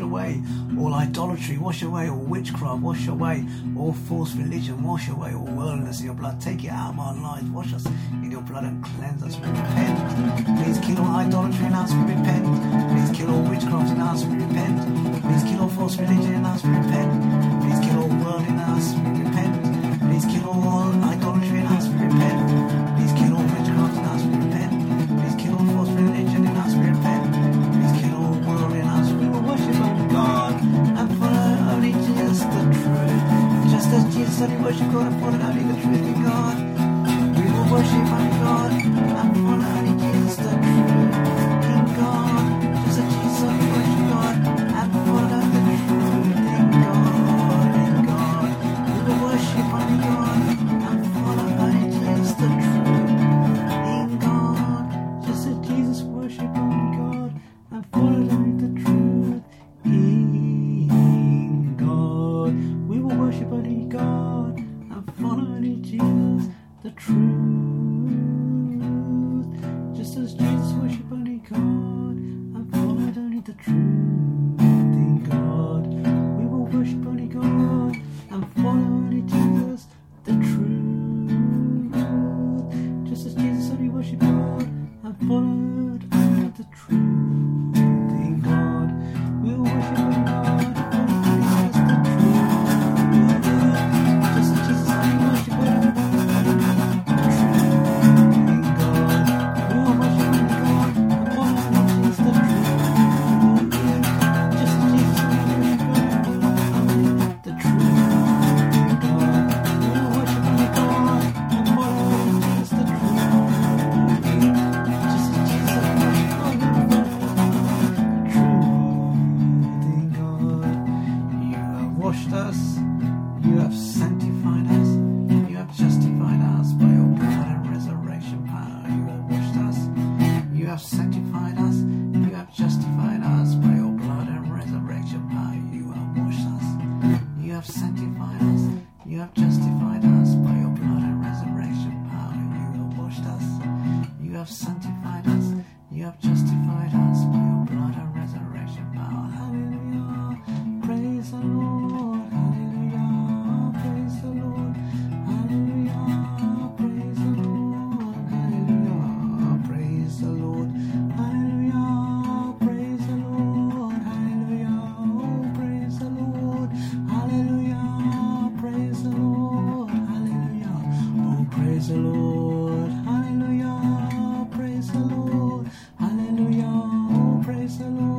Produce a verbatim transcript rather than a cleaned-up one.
away all idolatry, wash away all witchcraft, wash away all false religion, wash away all worldliness in your blood. Take it out of our lives, wash us in your blood and cleanse us. We repent. Please kill all idolatry in us, we repent. Please kill all witchcraft in us, we repent. Please kill all false religion in us, we repent. Please kill all world in us, we repent. Please kill all idolatry in us, we repent. Please kill all witchcraft in us, we repent. Please kill all false religion in us, we repent. Please kill all world in us, we will worship only God and follow only Jesus the truth. Just as Jesus only worship God and follow only the truth in God, we will worship only God and follow only Jesus the truth in God. Just as Jesus only worship God and follow the truth in God, in God. We will worship only God and follow only Jesus the truth in God. Just as Jesus worship only God and follow only the truth in God. We will worship only God and follow only Jesus the truth. Just as Jesus worship only God and followed only the truth in God. We will worship only God and follow only Jesus the truth. Just as Jesus only worship God and followed only the truth in God. We will worship only God and follow Jesus the truth. Just as Jesus only worship God and follow the truth in God. We will worship only God and follow only Jesus the truth. Just as Jesus only worship God and follow the truth in God. We will worship only God and follow only Jesus the truth. Just as Jesus only worship God and follow the truth in God. You have washed us, you have sanctified us, you have justified us by your blood and resurrection power. You have washed us, you have sanctified us, you have justified us by your blood and resurrection power. You have washed us, you have sanctified us, you have justified us by your blood and resurrection power. You have washed us, you have sanctified us, you have justified us by your blood and resurrection power. Hallelujah, praise the Lord. Hallelujah, praise the Lord. Hallelujah, praise the Lord. Hallelujah, praise the Lord. Hallelujah, praise the Lord. Hallelujah, oh, praise the Lord. Hallelujah, praise the Lord. Hallelujah, oh, praise the Lord. Hallelujah, praise the Lord. Hallelujah, oh, praise the Lord.